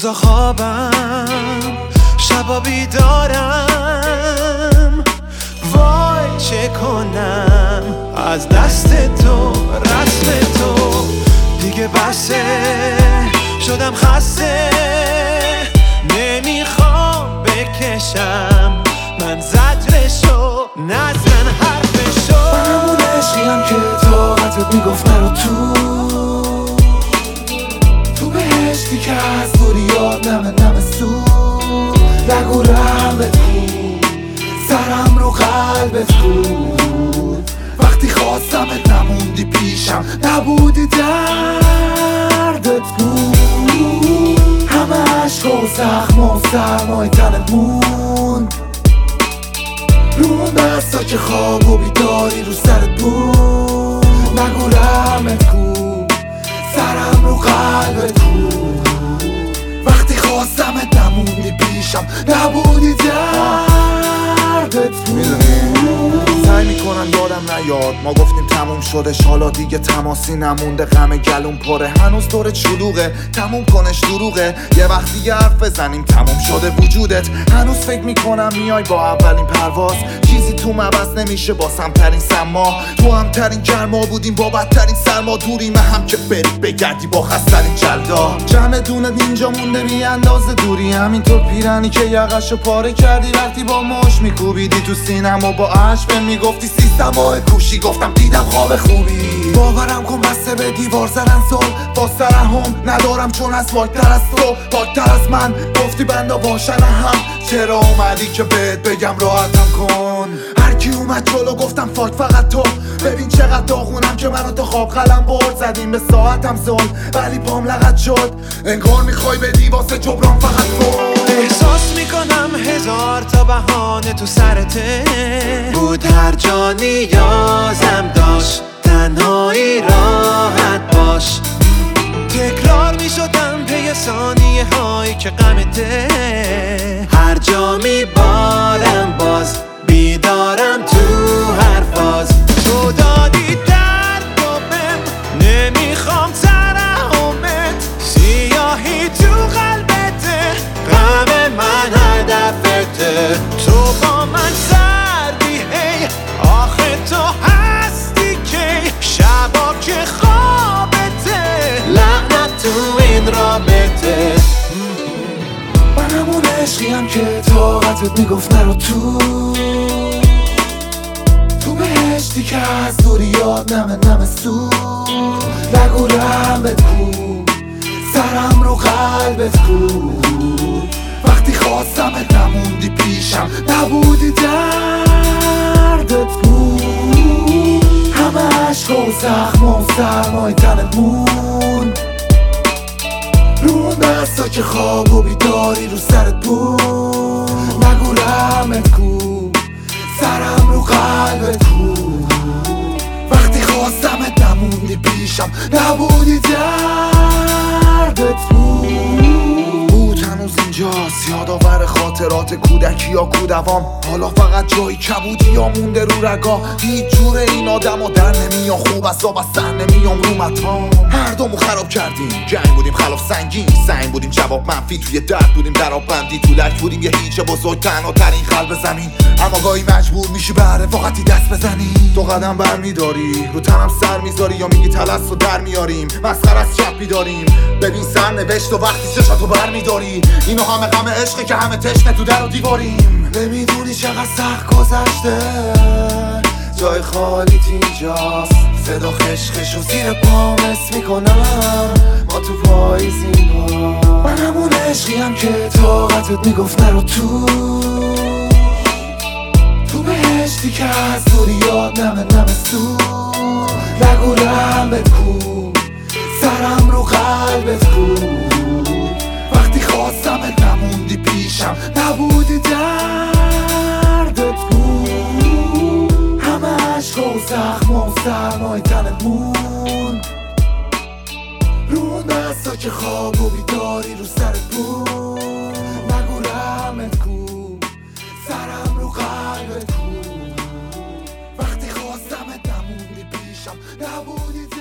روزا خوابم شبا بیدارم، وای چه کنم از دست تو رسم تو دیگه بسه، شدم خسته نمیخوام بکشم من زجرشو نزن حرفشو. من همون عشقیم که طاقتت میگفت نرو تو بهشتی که از دوریات نمه سود، نگو رحمت کن سرم رو قلبت بود، وقتی خواستمت نموندی پیشم، نبودی دردت بود، همه عشق و زخم و سرمای تنت موند، رو اون دستا که خواب و بیداری رو سرت بود، نگو رحمت کن سرم رو قلبت بود، وقتی خواستمت نموندی پیشم، نبودی دردت بود. سعی میکنم یادم نیاد ما گفتیم تموم شدش، حالا دیگه تماسی نمونده، غم گلوم پره هنوز دورت شلوغه، تموم کنش دروغه، یه وقت دیگه حرف بزنیم تموم شده وجودت، هنوز فکر میکنم میای با اولین پرواز، چیزی تو عوض نمیشه با سمترین سما، تو همترین گرما بودیم با بدترین سرما، دوریم هم که بری بگردی با خسترین جلدا، جمع دونت اینجا مونده بی اندازه دوری، همینطور پیرنی که یقشو پاره کردی وقتی با مش میکوبیدی تو سینم و با عشق میگفتی سیستم و کوشی، گفتم دیدم خواب خوبی، باورم کن بسته به دیوار زدن سل با سرهم ندارم چون از واکتر از تو واکتر از من، گفتی بندا باشن هم، چرا اومدی که بهت بگم راحتم کن، هرکی اومد جلو گفتم فاک فقط تو، ببین چقدر داغونم که منو تا خواب قلم برد، زدیم به ساعتم زل ولی پام لغت شد، انگار میخوای بدی واسه جبران فقط تو، احساس میکنم هزار تا بهانه تو سرته بود، هر جا نیازم داشت تنهایی راحت باش، تکرار میشدم پی ثانیه هایی که غمته، هر جا میبارم باز بیدارم تو هر فاز، تو دادی درد و بهم نمیخوام ترحمت، سیاهی تو قلبته غم من هدفته، تو با من سردی هی آخه تو هستی که شبا که خوابته، لعنت تو این رابطه. من همون عشقیم که طاقتت میگفت نرو تو بهشتی که از دوریات نمه سود، نگو رحمت کن سرم رو قلبت بود، وقتی خواستمت نموندی پیشم، نبودی دردت بود، همه عشق و زخم و سرمای تنت موند، رو اون دستا که خواب و بیداری رو سرت بود، نگو رحمت کن سرم رو قلبت بود، وقتی خواستمت نموندی پیشم، نبودی دردت بود، هنوز اینجاست یادآور خاطرات کودکی یا کودوام، حالا فقط جایی کبودی یا مونده رو رگا، هیچ جور این آدم ها در نمیان، خوب از آب از سر نمیام رو مطام، هر دومو خراب کردیم، جنگ بودیم خلاف سنگین، سنگ بودیم جواب منفی، توی درد بودیم در آب بندی، تو لک بودیم یه هیچ بزرگ تنها ترین قلب زمین، اما گاهی مجبور میشی به رفاقتی دست بزنی، تو قدم بر میداری رو تنم سر میذاری یا میگی تلس رو در میاریم، مسخره از چپی داریم، ببین سر نوشت و وقتی چشاتو بر میداری، اینو همه غم عشقه که همه تشنه تو در و دیواریم، نمیدونی چقدر سخت گذشته جای خالیت اینجاست، صدا خشخشو زیر پام حس میکنم ما تو پاییزیم، من همون عشقیم که طاقتت میگفت نرو تو بهشتی که از دوریات نمه سود، نگو رحمت کن سرم رو قلبت بود، وقتی خواستمت نموندی پیشم، نبودی دردت بود، همه عشق و زخم و سرمای تنت موند، رو اون دستا که خواب و بیداری رو سرت بود، نگو رحمت کن سرم رو قلبت بود، وقتی خواستمت نموندی پیشم، نبودی